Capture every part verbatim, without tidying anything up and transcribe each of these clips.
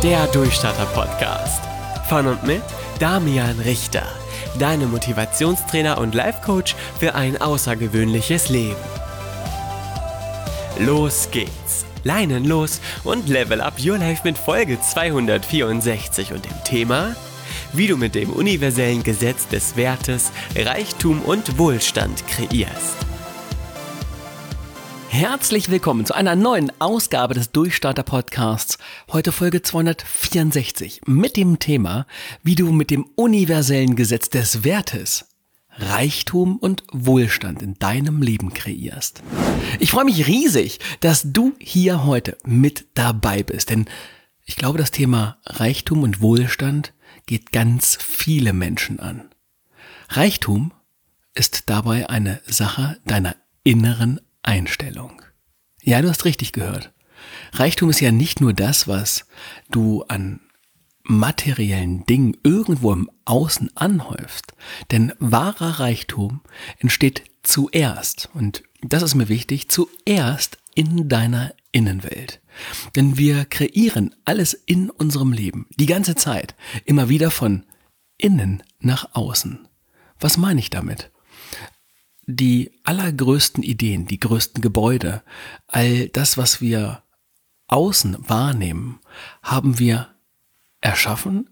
Der Durchstarter-Podcast. Von und mit Damian Richter, deinem Motivationstrainer und Life-Coach für ein außergewöhnliches Leben. Los geht's! Leinen los und level up your life mit Folge zweihundertvierundsechzig und dem Thema, wie du mit dem universellen Gesetz des Wertes Reichtum und Wohlstand kreierst. Herzlich willkommen zu einer neuen Ausgabe des Durchstarter-Podcasts. Heute Folge zweihundertvierundsechzig mit dem Thema, wie du mit dem universellen Gesetz des Wertes Reichtum und Wohlstand in deinem Leben kreierst. Ich freue mich riesig, dass du hier heute mit dabei bist, denn ich glaube, das Thema Reichtum und Wohlstand geht ganz viele Menschen an. Reichtum ist dabei eine Sache deiner inneren Einstellung. Ja, du hast richtig gehört. Reichtum ist ja nicht nur das, was du an materiellen Dingen irgendwo im Außen anhäufst, denn wahrer Reichtum entsteht zuerst, und das ist mir wichtig, zuerst in deiner Innenwelt. Denn wir kreieren alles in unserem Leben, die ganze Zeit, immer wieder von innen nach außen. Was meine ich damit? Die allergrößten Ideen, die größten Gebäude, all das, was wir außen wahrnehmen, haben wir erschaffen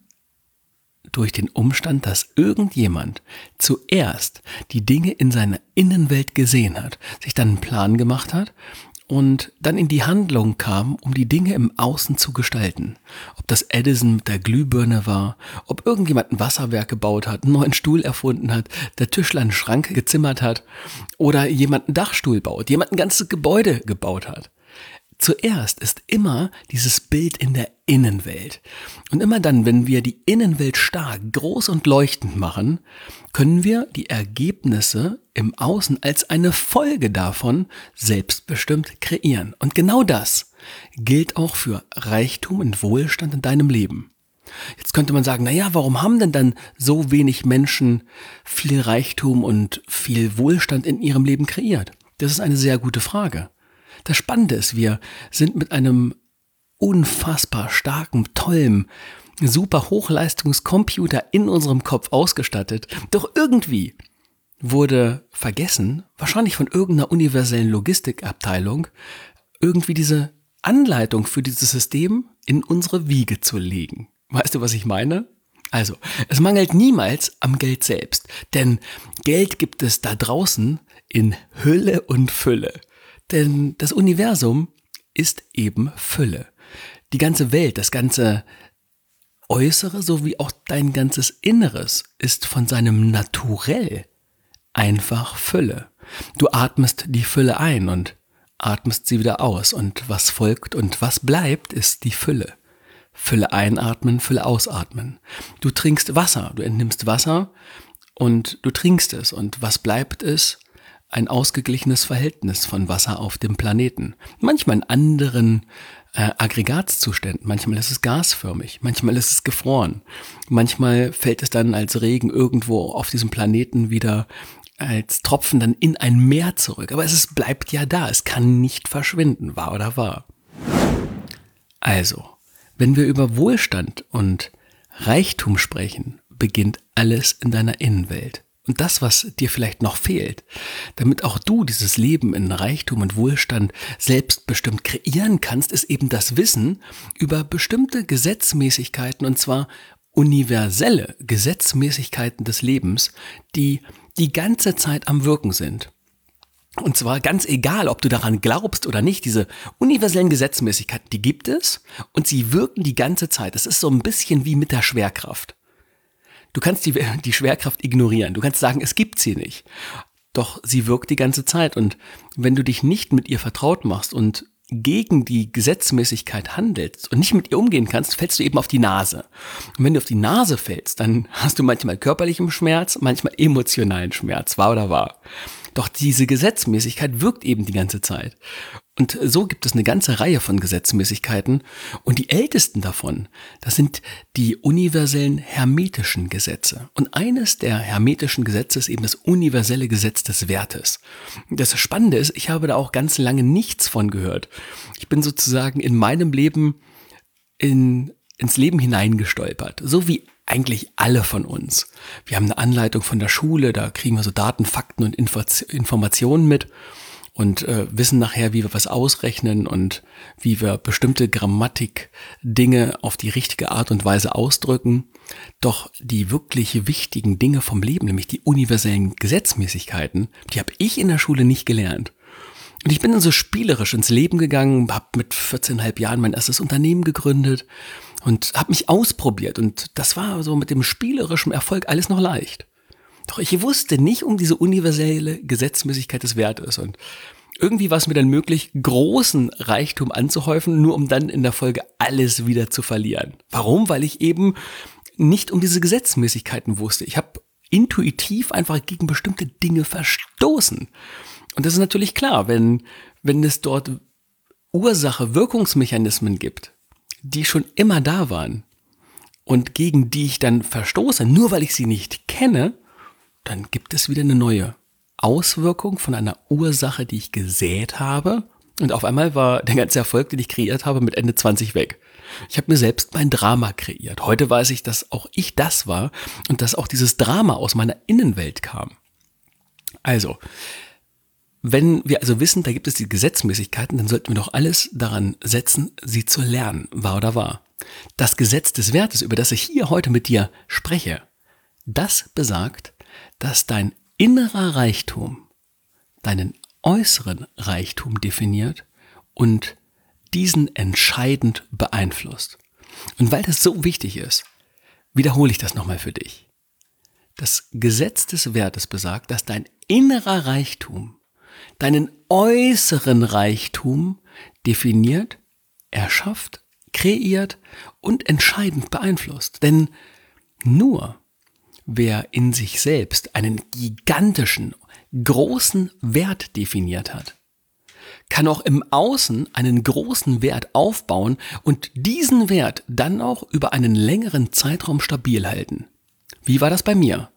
durch den Umstand, dass irgendjemand zuerst die Dinge in seiner Innenwelt gesehen hat, sich dann einen Plan gemacht hat und dann in die Handlung kam, um die Dinge im Außen zu gestalten. Ob das Edison mit der Glühbirne war, ob irgendjemand ein Wasserwerk gebaut hat, einen neuen Stuhl erfunden hat, der Tischler einen Schrank gezimmert hat oder jemand einen Dachstuhl baut, jemand ein ganzes Gebäude gebaut hat. Zuerst ist immer dieses Bild in der Innenwelt. Und immer dann, wenn wir die Innenwelt stark, groß und leuchtend machen, können wir die Ergebnisse im Außen als eine Folge davon selbstbestimmt kreieren. Und genau das gilt auch für Reichtum und Wohlstand in deinem Leben. Jetzt könnte man sagen, naja, warum haben denn dann so wenig Menschen viel Reichtum und viel Wohlstand in ihrem Leben kreiert? Das ist eine sehr gute Frage. Das Spannende ist, wir sind mit einem unfassbar starken, tollen, super Hochleistungscomputer in unserem Kopf ausgestattet. Doch irgendwie wurde vergessen, wahrscheinlich von irgendeiner universellen Logistikabteilung, irgendwie diese Anleitung für dieses System in unsere Wiege zu legen. Weißt du, was ich meine? Also, es mangelt niemals am Geld selbst, denn Geld gibt es da draußen in Hülle und Fülle. Denn das Universum ist eben Fülle. Die ganze Welt, das ganze Äußere sowie auch dein ganzes Inneres ist von seinem Naturell einfach Fülle. Du atmest die Fülle ein und atmest sie wieder aus. Und was folgt und was bleibt, ist die Fülle. Fülle einatmen, Fülle ausatmen. Du trinkst Wasser, du entnimmst Wasser und du trinkst es. Und was bleibt ist ein ausgeglichenes Verhältnis von Wasser auf dem Planeten. Manchmal in anderen äh, Aggregatzuständen, manchmal ist es gasförmig, manchmal ist es gefroren, manchmal fällt es dann als Regen irgendwo auf diesem Planeten wieder als Tropfen dann in ein Meer zurück. Aber es ist, bleibt ja da, es kann nicht verschwinden, wahr oder wahr. Also, wenn wir über Wohlstand und Reichtum sprechen, beginnt alles in deiner Innenwelt. Und das, was dir vielleicht noch fehlt, damit auch du dieses Leben in Reichtum und Wohlstand selbstbestimmt kreieren kannst, ist eben das Wissen über bestimmte Gesetzmäßigkeiten, und zwar universelle Gesetzmäßigkeiten des Lebens, die die ganze Zeit am Wirken sind. Und zwar ganz egal, ob du daran glaubst oder nicht, diese universellen Gesetzmäßigkeiten, die gibt es und sie wirken die ganze Zeit. Es ist so ein bisschen wie mit der Schwerkraft. Du kannst die, die Schwerkraft ignorieren. Du kannst sagen, es gibt sie nicht. Doch sie wirkt die ganze Zeit. Und wenn du dich nicht mit ihr vertraut machst und gegen die Gesetzmäßigkeit handelst und nicht mit ihr umgehen kannst, fällst du eben auf die Nase. Und wenn du auf die Nase fällst, dann hast du manchmal körperlichen Schmerz, manchmal emotionalen Schmerz, wahr oder wahr. Doch diese Gesetzmäßigkeit wirkt eben die ganze Zeit. Und so gibt es eine ganze Reihe von Gesetzmäßigkeiten. Und die ältesten davon, das sind die universellen hermetischen Gesetze. Und eines der hermetischen Gesetze ist eben das universelle Gesetz des Wertes. Das Spannende ist, ich habe da auch ganz lange nichts von gehört. Ich bin sozusagen in meinem Leben in ins Leben hineingestolpert, so wie eigentlich alle von uns. Wir haben eine Anleitung von der Schule, da kriegen wir so Daten, Fakten und Info- Informationen mit und äh, wissen nachher, wie wir was ausrechnen und wie wir bestimmte Grammatik-Dinge auf die richtige Art und Weise ausdrücken. Doch die wirklich wichtigen Dinge vom Leben, nämlich die universellen Gesetzmäßigkeiten, die habe ich in der Schule nicht gelernt. Und ich bin dann so spielerisch ins Leben gegangen, habe mit vierzehn Komma fünf Jahren mein erstes Unternehmen gegründet und habe mich ausprobiert. Und das war so mit dem spielerischen Erfolg alles noch leicht. Doch ich wusste nicht um diese universelle Gesetzmäßigkeit des Wertes. Und irgendwie war es mir dann möglich, großen Reichtum anzuhäufen, nur um dann in der Folge alles wieder zu verlieren. Warum? Weil ich eben nicht um diese Gesetzmäßigkeiten wusste. Ich habe intuitiv einfach gegen bestimmte Dinge verstoßen. Und das ist natürlich klar, wenn, wenn es dort Ursache-Wirkungsmechanismen gibt, die schon immer da waren und gegen die ich dann verstoße, nur weil ich sie nicht kenne, dann gibt es wieder eine neue Auswirkung von einer Ursache, die ich gesät habe. Und auf einmal war der ganze Erfolg, den ich kreiert habe, mit Ende zwanzig weg. Ich habe mir selbst mein Drama kreiert. Heute weiß ich, dass auch ich das war und dass auch dieses Drama aus meiner Innenwelt kam. Also, wenn wir also wissen, da gibt es die Gesetzmäßigkeiten, dann sollten wir doch alles daran setzen, sie zu lernen, wahr oder wahr. Das Gesetz des Wertes, über das ich hier heute mit dir spreche, das besagt, dass dein innerer Reichtum deinen äußeren Reichtum definiert und diesen entscheidend beeinflusst. Und weil das so wichtig ist, wiederhole ich das nochmal für dich. Das Gesetz des Wertes besagt, dass dein innerer Reichtum deinen äußeren Reichtum definiert, erschafft, kreiert und entscheidend beeinflusst. Denn nur wer in sich selbst einen gigantischen, großen Wert definiert hat, kann auch im Außen einen großen Wert aufbauen und diesen Wert dann auch über einen längeren Zeitraum stabil halten. Wie war das bei mir?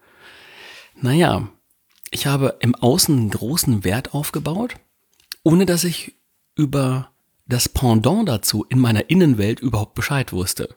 Naja, ich habe im Außen einen großen Wert aufgebaut, ohne dass ich über das Pendant dazu in meiner Innenwelt überhaupt Bescheid wusste.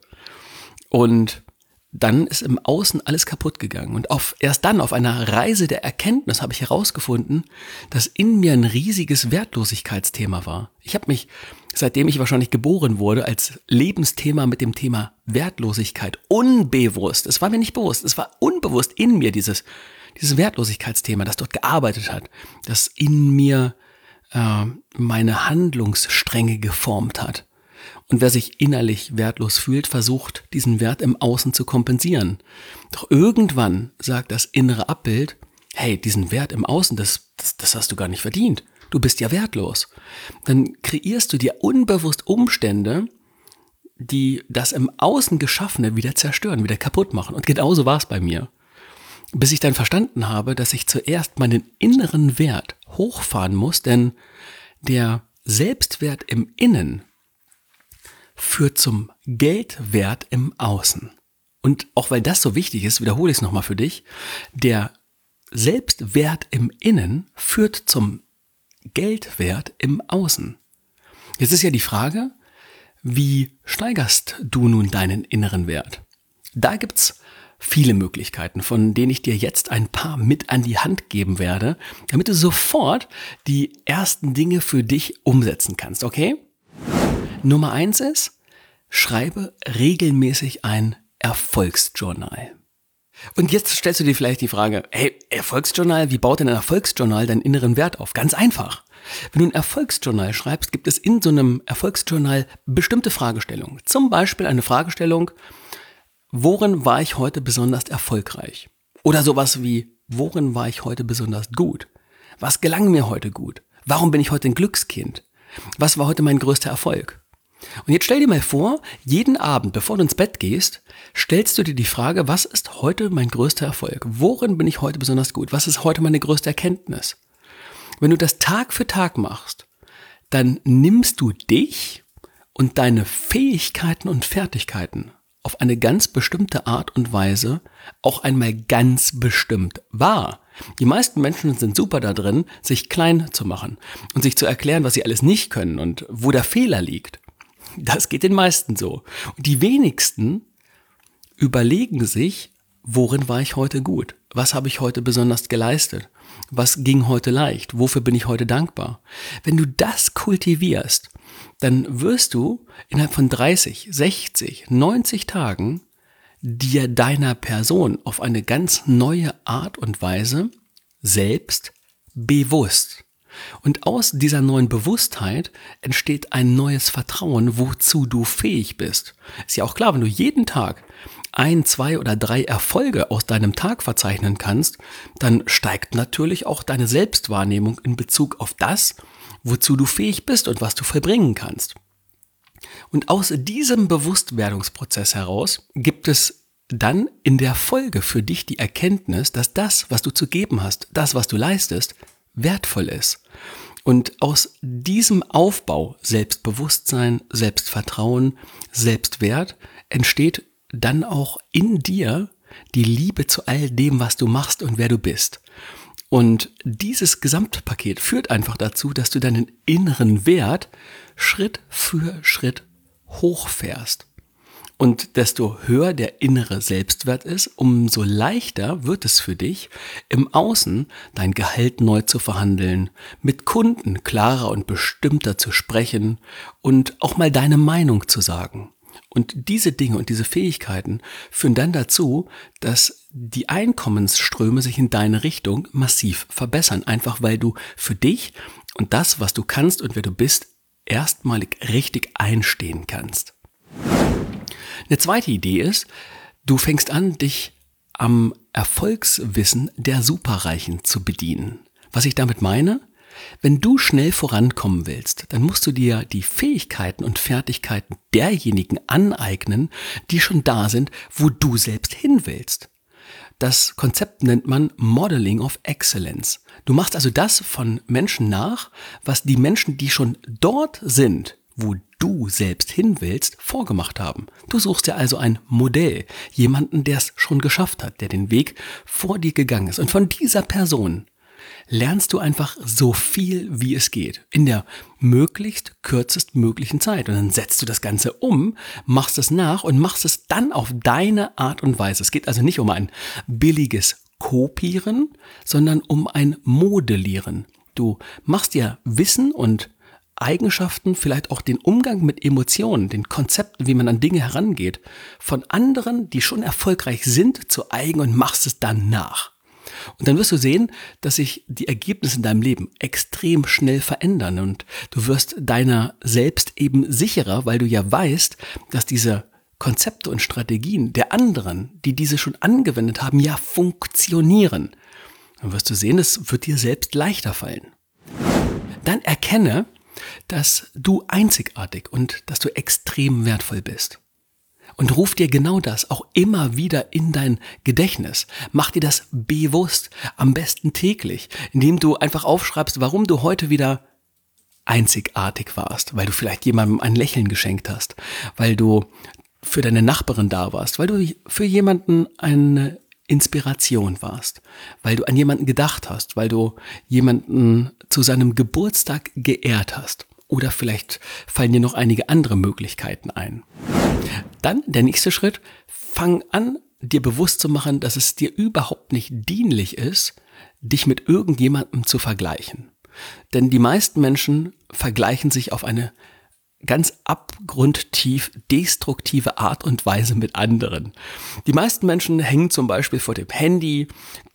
Und dann ist im Außen alles kaputt gegangen. Und auf, erst dann auf einer Reise der Erkenntnis habe ich herausgefunden, dass in mir ein riesiges Wertlosigkeitsthema war. Ich habe mich, seitdem ich wahrscheinlich geboren wurde, als Lebensthema mit dem Thema Wertlosigkeit unbewusst, es war mir nicht bewusst, es war unbewusst in mir dieses Dieses Wertlosigkeitsthema, das dort gearbeitet hat, das in mir äh, meine Handlungsstränge geformt hat. Und wer sich innerlich wertlos fühlt, versucht, diesen Wert im Außen zu kompensieren. Doch irgendwann sagt das innere Abbild, hey, diesen Wert im Außen, das, das, das hast du gar nicht verdient. Du bist ja wertlos. Dann kreierst du dir unbewusst Umstände, die das im Außen Geschaffene wieder zerstören, wieder kaputt machen. Und genauso war es bei mir. Bis ich dann verstanden habe, dass ich zuerst meinen inneren Wert hochfahren muss, denn der Selbstwert im Innen führt zum Geldwert im Außen. Und auch weil das so wichtig ist, wiederhole ich es nochmal für dich, der Selbstwert im Innen führt zum Geldwert im Außen. Jetzt ist ja die Frage, wie steigerst du nun deinen inneren Wert? Da gibt's viele Möglichkeiten, von denen ich dir jetzt ein paar mit an die Hand geben werde, damit du sofort die ersten Dinge für dich umsetzen kannst, okay? Nummer eins ist, schreibe regelmäßig ein Erfolgsjournal. Und jetzt stellst du dir vielleicht die Frage, hey, Erfolgsjournal, wie baut denn ein Erfolgsjournal deinen inneren Wert auf? Ganz einfach. Wenn du ein Erfolgsjournal schreibst, gibt es in so einem Erfolgsjournal bestimmte Fragestellungen. Zum Beispiel eine Fragestellung, worin war ich heute besonders erfolgreich? Oder sowas wie, worin war ich heute besonders gut? Was gelang mir heute gut? Warum bin ich heute ein Glückskind? Was war heute mein größter Erfolg? Und jetzt stell dir mal vor, jeden Abend, bevor du ins Bett gehst, stellst du dir die Frage, was ist heute mein größter Erfolg? Worin bin ich heute besonders gut? Was ist heute meine größte Erkenntnis? Wenn du das Tag für Tag machst, dann nimmst du dich und deine Fähigkeiten und Fertigkeiten auf eine ganz bestimmte Art und Weise auch einmal ganz bestimmt wahr. Die meisten Menschen sind super da drin, sich klein zu machen und sich zu erklären, was sie alles nicht können und wo der Fehler liegt. Das geht den meisten so. Und die wenigsten überlegen sich, worin war ich heute gut? Was habe ich heute besonders geleistet? Was ging heute leicht? Wofür bin ich heute dankbar? Wenn du das kultivierst, dann wirst du innerhalb von dreißig, sechzig, neunzig Tagen dir deiner Person auf eine ganz neue Art und Weise selbst bewusst. Und aus dieser neuen Bewusstheit entsteht ein neues Vertrauen, wozu du fähig bist. Ist ja auch klar, wenn du jeden Tag ein, zwei oder drei Erfolge aus deinem Tag verzeichnen kannst, dann steigt natürlich auch deine Selbstwahrnehmung in Bezug auf das, wozu du fähig bist und was du vollbringen kannst. Und aus diesem Bewusstwerdungsprozess heraus gibt es dann in der Folge für dich die Erkenntnis, dass das, was du zu geben hast, das, was du leistest, wertvoll ist. Und aus diesem Aufbau Selbstbewusstsein, Selbstvertrauen, Selbstwert entsteht dann auch in dir die Liebe zu all dem, was du machst und wer du bist. Und dieses Gesamtpaket führt einfach dazu, dass du deinen inneren Wert Schritt für Schritt hochfährst. Und desto höher der innere Selbstwert ist, umso leichter wird es für dich, im Außen dein Gehalt neu zu verhandeln, mit Kunden klarer und bestimmter zu sprechen und auch mal deine Meinung zu sagen. Und diese Dinge und diese Fähigkeiten führen dann dazu, dass die Einkommensströme sich in deine Richtung massiv verbessern, einfach weil du für dich und das, was du kannst und wer du bist, erstmalig richtig einstehen kannst. Eine zweite Idee ist, du fängst an, dich am Erfolgswissen der Superreichen zu bedienen. Was ich damit meine? Wenn du schnell vorankommen willst, dann musst du dir die Fähigkeiten und Fertigkeiten derjenigen aneignen, die schon da sind, wo du selbst hin willst. Das Konzept nennt man Modeling of Excellence. Du machst also das von Menschen nach, was die Menschen, die schon dort sind, wo du selbst hin willst, vorgemacht haben. Du suchst dir also ein Modell, jemanden, der es schon geschafft hat, der den Weg vor dir gegangen ist. Und von dieser Person lernst du einfach so viel, wie es geht, in der möglichst kürzestmöglichen Zeit. Und dann setzt du das Ganze um, machst es nach und machst es dann auf deine Art und Weise. Es geht also nicht um ein billiges Kopieren, sondern um ein Modellieren. Du machst dir Wissen und Eigenschaften, vielleicht auch den Umgang mit Emotionen, den Konzepten, wie man an Dinge herangeht, von anderen, die schon erfolgreich sind, zu eigen und machst es dann nach. Und dann wirst du sehen, dass sich die Ergebnisse in deinem Leben extrem schnell verändern und du wirst deiner selbst eben sicherer, weil du ja weißt, dass diese Konzepte und Strategien der anderen, die diese schon angewendet haben, ja funktionieren. Dann wirst du sehen, es wird dir selbst leichter fallen. Dann erkenne, dass du einzigartig und dass du extrem wertvoll bist. Und ruf dir genau das auch immer wieder in dein Gedächtnis. Mach dir das bewusst, am besten täglich, indem du einfach aufschreibst, warum du heute wieder einzigartig warst, weil du vielleicht jemandem ein Lächeln geschenkt hast, weil du für deine Nachbarin da warst, weil du für jemanden eine Inspiration warst, weil du an jemanden gedacht hast, weil du jemanden zu seinem Geburtstag geehrt hast. Oder vielleicht fallen dir noch einige andere Möglichkeiten ein. Dann der nächste Schritt, fang an, dir bewusst zu machen, dass es dir überhaupt nicht dienlich ist, dich mit irgendjemandem zu vergleichen. Denn die meisten Menschen vergleichen sich auf eine ganz abgrundtief destruktive Art und Weise mit anderen. Die meisten Menschen hängen zum Beispiel vor dem Handy,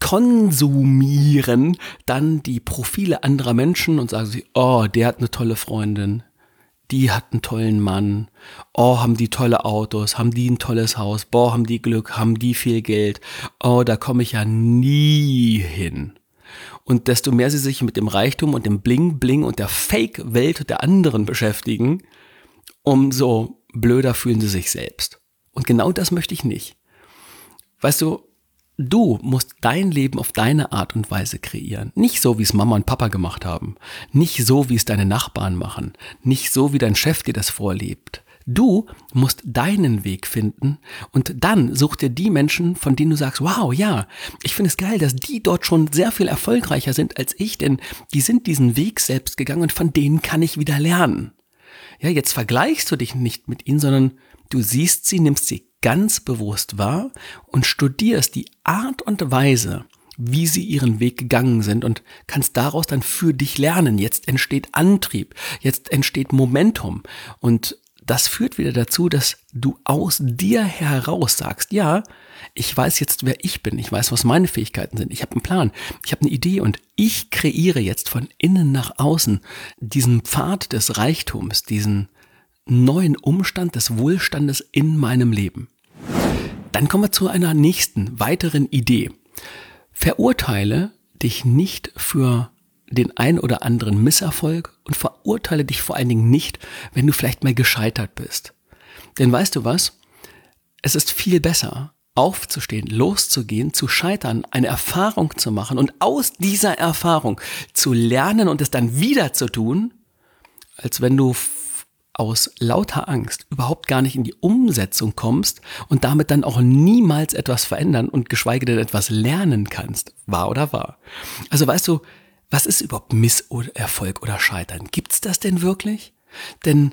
konsumieren dann die Profile anderer Menschen und sagen sich, oh, der hat eine tolle Freundin, die hat einen tollen Mann, oh, haben die tolle Autos, haben die ein tolles Haus, boah, haben die Glück, haben die viel Geld, oh, da komme ich ja nie hin. Und desto mehr sie sich mit dem Reichtum und dem Bling-Bling und der Fake-Welt der anderen beschäftigen, umso blöder fühlen sie sich selbst. Und genau das möchte ich nicht. Weißt du, du musst dein Leben auf deine Art und Weise kreieren. Nicht so, wie es Mama und Papa gemacht haben. Nicht so, wie es deine Nachbarn machen. Nicht so, wie dein Chef dir das vorlebt. Du musst deinen Weg finden und dann such dir die Menschen, von denen du sagst, wow, ja, ich finde es geil, dass die dort schon sehr viel erfolgreicher sind als ich, denn die sind diesen Weg selbst gegangen und von denen kann ich wieder lernen. Ja, jetzt vergleichst du dich nicht mit ihnen, sondern du siehst sie, nimmst sie ganz bewusst wahr und studierst die Art und Weise, wie sie ihren Weg gegangen sind und kannst daraus dann für dich lernen. Jetzt entsteht Antrieb, jetzt entsteht Momentum und das führt wieder dazu, dass du aus dir heraus sagst, ja, ich weiß jetzt, wer ich bin, ich weiß, was meine Fähigkeiten sind, ich habe einen Plan, ich habe eine Idee und ich kreiere jetzt von innen nach außen diesen Pfad des Reichtums, diesen neuen Umstand des Wohlstandes in meinem Leben. Dann kommen wir zu einer nächsten, weiteren Idee. Verurteile dich nicht für den ein oder anderen Misserfolg und verurteile dich vor allen Dingen nicht, wenn du vielleicht mal gescheitert bist. Denn weißt du was? Es ist viel besser, aufzustehen, loszugehen, zu scheitern, eine Erfahrung zu machen und aus dieser Erfahrung zu lernen und es dann wieder zu tun, als wenn du aus lauter Angst überhaupt gar nicht in die Umsetzung kommst und damit dann auch niemals etwas verändern und geschweige denn etwas lernen kannst. Wahr oder wahr? Also weißt du, was ist überhaupt Misserfolg oder Scheitern? Gibt's das denn wirklich? Denn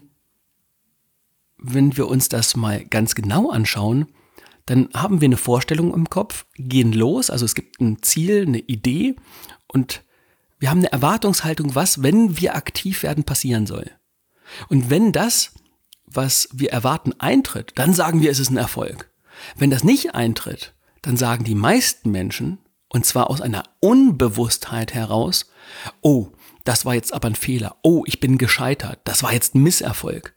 wenn wir uns das mal ganz genau anschauen, dann haben wir eine Vorstellung im Kopf, gehen los, also es gibt ein Ziel, eine Idee und wir haben eine Erwartungshaltung, was, wenn wir aktiv werden, passieren soll. Und wenn das, was wir erwarten, eintritt, dann sagen wir, es ist ein Erfolg. Wenn das nicht eintritt, dann sagen die meisten Menschen, und zwar aus einer Unbewusstheit heraus, oh, das war jetzt aber ein Fehler, oh, ich bin gescheitert, das war jetzt ein Misserfolg.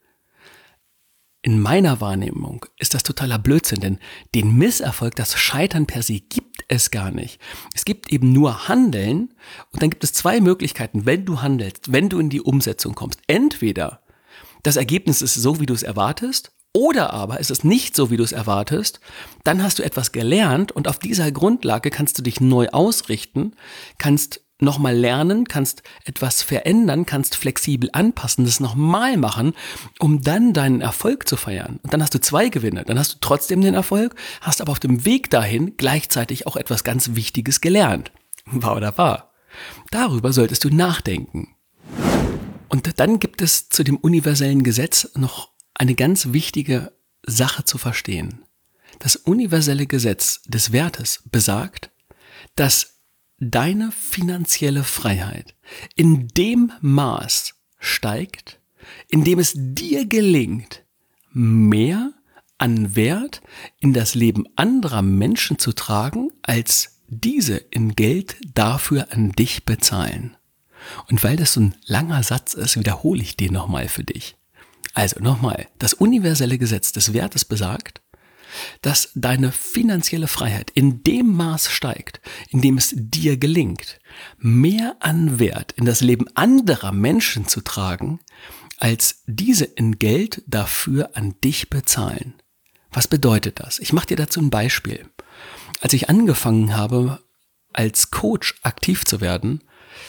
In meiner Wahrnehmung ist das totaler Blödsinn, denn den Misserfolg, das Scheitern per se gibt es gar nicht. Es gibt eben nur Handeln und dann gibt es zwei Möglichkeiten, wenn du handelst, wenn du in die Umsetzung kommst. Entweder das Ergebnis ist so, wie du es erwartest, oder aber es ist nicht so, wie du es erwartest, dann hast du etwas gelernt und auf dieser Grundlage kannst du dich neu ausrichten, kannst nochmal lernen, kannst etwas verändern, kannst flexibel anpassen, das nochmal machen, um dann deinen Erfolg zu feiern. Und dann hast du zwei Gewinne, dann hast du trotzdem den Erfolg, hast aber auf dem Weg dahin gleichzeitig auch etwas ganz Wichtiges gelernt. Wahr oder wahr? Darüber solltest du nachdenken. Und dann gibt es zu dem universellen Gesetz noch eine ganz wichtige Sache zu verstehen. Das universelle Gesetz des Wertes besagt, dass deine finanzielle Freiheit in dem Maß steigt, in dem es dir gelingt, mehr an Wert in das Leben anderer Menschen zu tragen, als diese in Geld dafür an dich bezahlen. Und weil das so ein langer Satz ist, wiederhole ich den nochmal für dich. Also nochmal, das universelle Gesetz des Wertes besagt, dass deine finanzielle Freiheit in dem Maß steigt, in dem es dir gelingt, mehr an Wert in das Leben anderer Menschen zu tragen, als diese in Geld dafür an dich bezahlen. Was bedeutet das? Ich mache dir dazu ein Beispiel. Als ich angefangen habe, als Coach aktiv zu werden,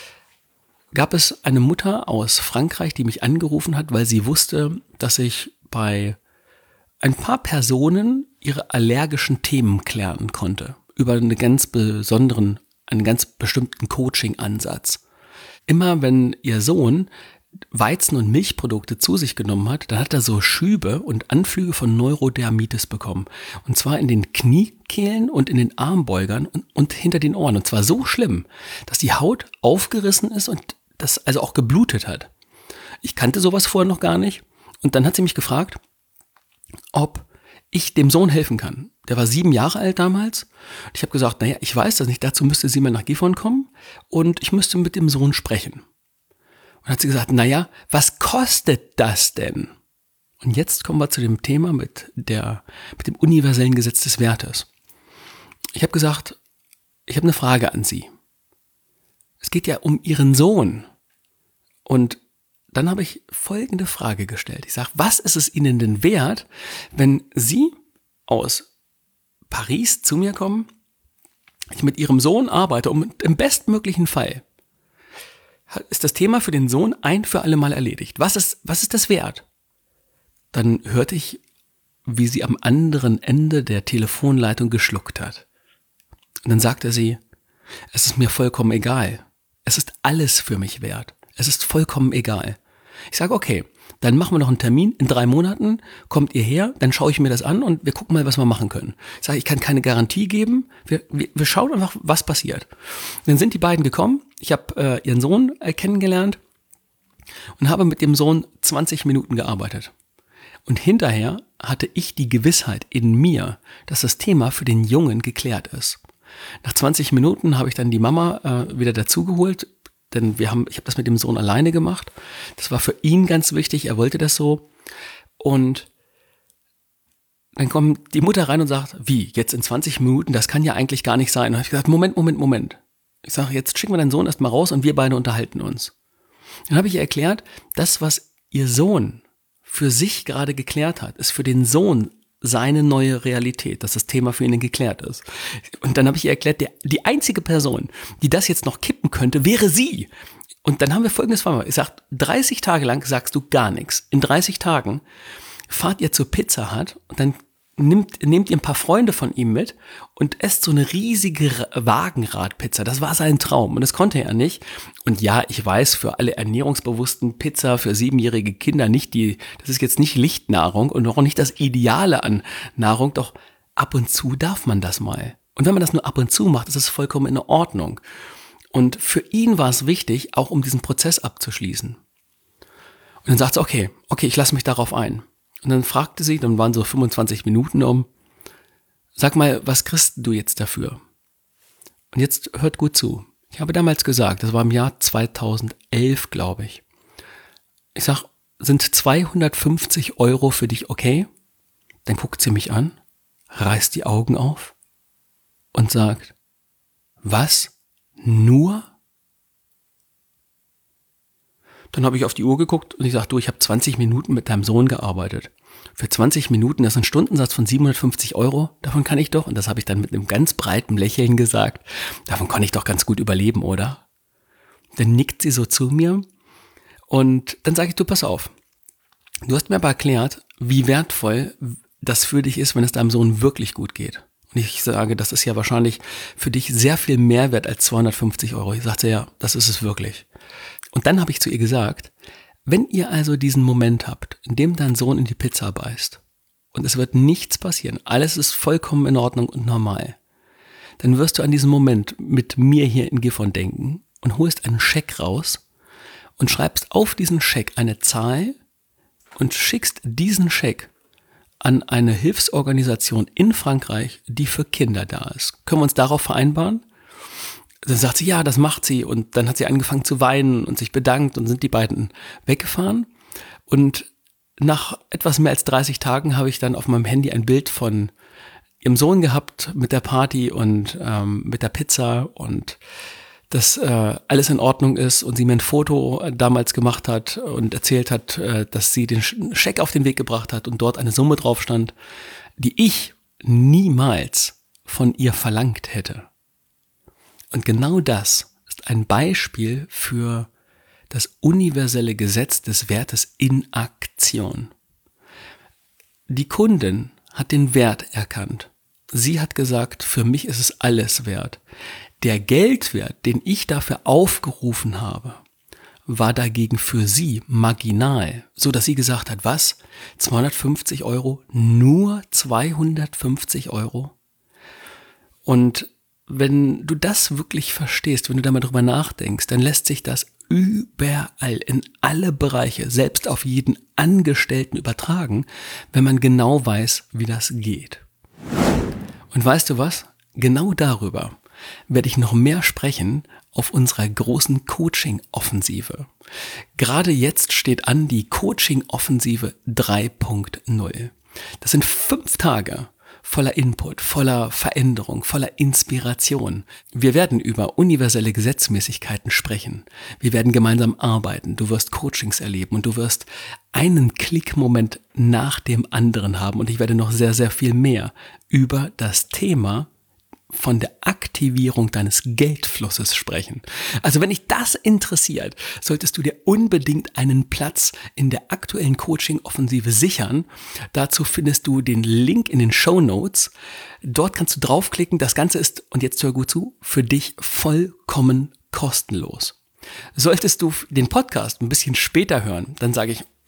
gab es eine Mutter aus Frankreich, die mich angerufen hat, weil sie wusste, dass ich bei ein paar Personen ihre allergischen Themen klären konnte. Über einen ganz besonderen, einen ganz bestimmten Coaching-Ansatz. Immer wenn ihr Sohn Weizen- und Milchprodukte zu sich genommen hat, dann hat er so Schübe und Anflüge von Neurodermitis bekommen. Und zwar in den Kniekehlen und in den Armbeugern und, und hinter den Ohren. Und zwar so schlimm, dass die Haut aufgerissen ist und das also auch geblutet hat. Ich kannte sowas vorher noch gar nicht. Und dann hat sie mich gefragt, ob ich dem Sohn helfen kann. Der war sieben Jahre alt damals. Ich habe gesagt, naja, ich weiß das nicht, dazu müsste sie mal nach Gifhorn kommen und ich müsste mit dem Sohn sprechen. Und hat sie gesagt, naja, was kostet das denn? Und jetzt kommen wir zu dem Thema mit der, mit dem universellen Gesetz des Wertes. Ich habe gesagt, ich habe eine Frage an Sie. Es geht ja um Ihren Sohn. Und dann habe ich folgende Frage gestellt. Ich sage, was ist es Ihnen denn wert, wenn Sie aus Paris zu mir kommen, ich mit Ihrem Sohn arbeite und im bestmöglichen Fall ist das Thema für den Sohn ein für alle Mal erledigt. Was ist, was ist das wert? Dann hörte ich, wie sie am anderen Ende der Telefonleitung geschluckt hat. Und dann sagte sie, es ist mir vollkommen egal. Es ist alles für mich wert. Es ist vollkommen egal. Ich sage, okay, Dann machen wir noch einen Termin. In drei Monaten kommt ihr her, dann schaue ich mir das an und wir gucken mal, was wir machen können. Ich sage, ich kann keine Garantie geben. Wir, wir, wir schauen einfach, was passiert. Dann sind die beiden gekommen. Ich habe äh, ihren Sohn äh, kennengelernt und habe mit dem Sohn zwanzig Minuten gearbeitet. Und hinterher hatte ich die Gewissheit in mir, dass das Thema für den Jungen geklärt ist. Nach zwanzig Minuten habe ich dann die Mama äh, wieder dazugeholt, denn wir haben, ich habe das mit dem Sohn alleine gemacht. Das war für ihn ganz wichtig, er wollte das so. Und dann kommt die Mutter rein und sagt, wie, jetzt in zwanzig Minuten, das kann ja eigentlich gar nicht sein. Und dann habe ich gesagt, Moment, Moment, Moment. Ich sage, jetzt schicken wir deinen Sohn erstmal raus und wir beide unterhalten uns. Dann habe ich ihr erklärt, das, was ihr Sohn für sich gerade geklärt hat, ist für den Sohn seine neue Realität, dass das Thema für ihn geklärt ist. Und dann habe ich ihr erklärt, der, die einzige Person, die das jetzt noch kippen könnte, wäre sie. Und dann haben wir folgendes vereinbart. Ich sage, dreißig Tage lang sagst du gar nichts. In dreißig Tagen fahrt ihr zur Pizza Hut und dann nimmt, nehmt ihr ein paar Freunde von ihm mit und esst so eine riesige Wagenradpizza. Das war sein Traum und das konnte er nicht. Und ja, ich weiß, für alle ernährungsbewussten Pizza für siebenjährige Kinder nicht die, das ist jetzt nicht Lichtnahrung und auch nicht das Ideale an Nahrung, doch ab und zu darf man das mal. Und wenn man das nur ab und zu macht, ist es vollkommen in Ordnung. Und für ihn war es wichtig, auch um diesen Prozess abzuschließen. Und dann sagt sie, okay, okay, ich lasse mich darauf ein. Und dann fragte sie, dann waren so fünfundzwanzig Minuten um, sag mal, was kriegst du jetzt dafür? Und jetzt hört gut zu. Ich habe damals gesagt, das war im Jahr zweitausendelf, glaube ich. Ich sag, sind zweihundertfünfzig Euro für dich okay? Dann guckt sie mich an, reißt die Augen auf und sagt, was? Nur? Dann habe ich auf die Uhr geguckt und ich sage, du, ich habe zwanzig Minuten mit deinem Sohn gearbeitet. Für zwanzig Minuten, das ist ein Stundensatz von siebenhundertfünfzig Euro, davon kann ich doch, und das habe ich dann mit einem ganz breiten Lächeln gesagt, davon kann ich doch ganz gut überleben, oder? Dann nickt sie so zu mir und dann sage ich, du, pass auf. Du hast mir aber erklärt, wie wertvoll das für dich ist, wenn es deinem Sohn wirklich gut geht. Und ich sage, das ist ja wahrscheinlich für dich sehr viel mehr wert als zweihundertfünfzig Euro. Ich sagte, ja, das ist es wirklich. Und dann habe ich zu ihr gesagt, wenn ihr also diesen Moment habt, in dem dein Sohn in die Pizza beißt und es wird nichts passieren, alles ist vollkommen in Ordnung und normal, dann wirst du an diesen Moment mit mir hier in Gifhorn denken und holst einen Scheck raus und schreibst auf diesen Scheck eine Zahl und schickst diesen Scheck an eine Hilfsorganisation in Frankreich, die für Kinder da ist. Können wir uns darauf vereinbaren? Dann sagt sie, ja, das macht sie. Und dann hat sie angefangen zu weinen und sich bedankt und sind die beiden weggefahren. Und nach etwas mehr als dreißig Tagen habe ich dann auf meinem Handy ein Bild von ihrem Sohn gehabt mit der Party und ähm, mit der Pizza und dass äh, alles in Ordnung ist und sie mir ein Foto damals gemacht hat und erzählt hat, äh, dass sie den Scheck auf den Weg gebracht hat und dort eine Summe drauf stand, die ich niemals von ihr verlangt hätte. Und genau das ist ein Beispiel für das universelle Gesetz des Wertes in Aktion. Die Kundin hat den Wert erkannt. Sie hat gesagt, für mich ist es alles wert. Der Geldwert, den ich dafür aufgerufen habe, war dagegen für sie marginal, so dass sie gesagt hat, was? zweihundertfünfzig Euro? Nur zweihundertfünfzig Euro? Und wenn du das wirklich verstehst, wenn du da mal drüber nachdenkst, dann lässt sich das überall, in alle Bereiche, selbst auf jeden Angestellten übertragen, wenn man genau weiß, wie das geht. Und weißt du was? Genau darüber werde ich noch mehr sprechen auf unserer großen Coaching-Offensive. Gerade jetzt steht an die Coaching-Offensive drei Punkt null. Das sind fünf Tage voller Input, voller Veränderung, voller Inspiration. Wir werden über universelle Gesetzmäßigkeiten sprechen. Wir werden gemeinsam arbeiten. Du wirst Coachings erleben und du wirst einen Klickmoment nach dem anderen haben. Und ich werde noch sehr, sehr viel mehr über das Thema von der Aktivierung deines Geldflusses sprechen. Also wenn dich das interessiert, solltest du dir unbedingt einen Platz in der aktuellen Coaching-Offensive sichern. Dazu findest du den Link in den Shownotes. Dort kannst du draufklicken. Das Ganze ist, und jetzt hör gut zu, für dich vollkommen kostenlos. Solltest du den Podcast ein bisschen später hören, dann sage ich,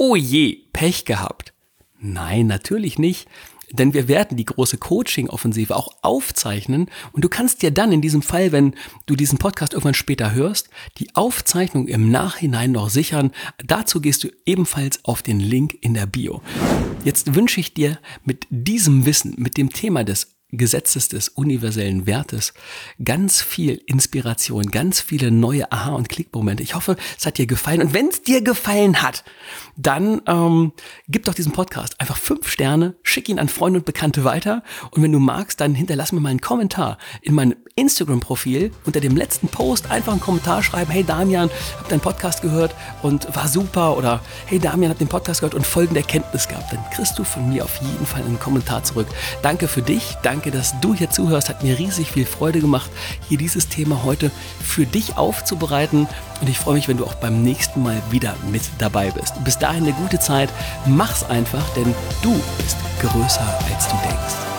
oh je, Pech gehabt. Nein, natürlich nicht. Denn wir werden die große Coaching-Offensive auch aufzeichnen und du kannst dir dann in diesem Fall, wenn du diesen Podcast irgendwann später hörst, die Aufzeichnung im Nachhinein noch sichern. Dazu gehst du ebenfalls auf den Link in der Bio. Jetzt wünsche ich dir mit diesem Wissen, mit dem Thema des Gesetzes des universellen Wertes ganz viel Inspiration, ganz viele neue Aha- und Klickmomente. Ich hoffe, es hat dir gefallen. Und wenn es dir gefallen hat, dann ähm, gib doch diesem Podcast einfach fünf Sterne, schick ihn an Freunde und Bekannte weiter. Und wenn du magst, dann hinterlass mir mal einen Kommentar in meinem Instagram-Profil unter dem letzten Post. Einfach einen Kommentar schreiben. Hey Damian, hab deinen Podcast gehört und war super. Oder hey Damian, hab den Podcast gehört und folgende Erkenntnis gehabt. Dann kriegst du von mir auf jeden Fall einen Kommentar zurück. Danke für dich. Danke, dass du hier zuhörst. Hat mir riesig viel Freude gemacht, hier dieses Thema heute für dich aufzubereiten. Und ich freue mich, wenn du auch beim nächsten Mal wieder mit dabei bist. Bis dahin eine gute Zeit. Mach's einfach, denn du bist größer, als du denkst.